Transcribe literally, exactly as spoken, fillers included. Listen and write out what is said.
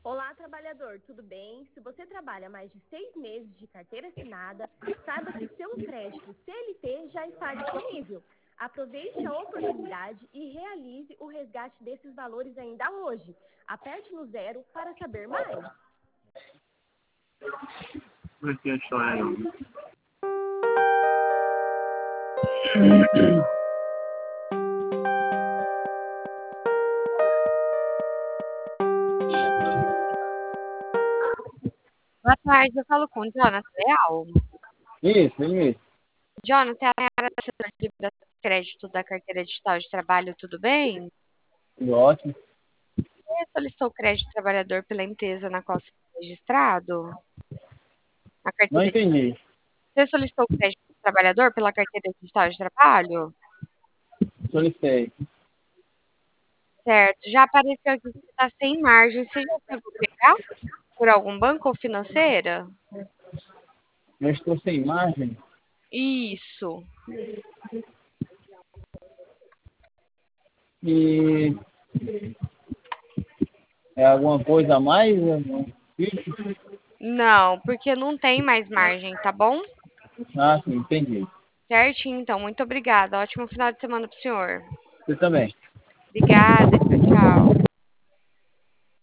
Olá, trabalhador, tudo bem? Se você trabalha mais de seis meses de carteira assinada, saiba que seu crédito C L T já está disponível. Aproveite a oportunidade e realize o resgate desses valores ainda hoje. Aperte no zero para saber mais. Por que chorando? Boa tarde, eu falo com o Jonathan Leal. Isso, isso. Jonathan, é a área da assessoria de liberação de crédito da carteira digital de trabalho, tudo bem? Tudo ótimo. Você solicitou crédito trabalhador pela empresa na qual você está registrado? A Não carteira... entendi. Você solicitou crédito trabalhador pela carteira digital de trabalho? Solicitei. Certo, já apareceu aqui que você está sem margem. Você já chegou a pegar por algum banco ou financeira? Eu estou sem margem. Isso. E é alguma coisa a mais? Isso? Não, porque não tem mais margem, tá bom? Ah, sim, entendi. Certinho, então. Muito obrigada. Ótimo final de semana pro senhor. Você também. Obrigada. Tchau, tchau.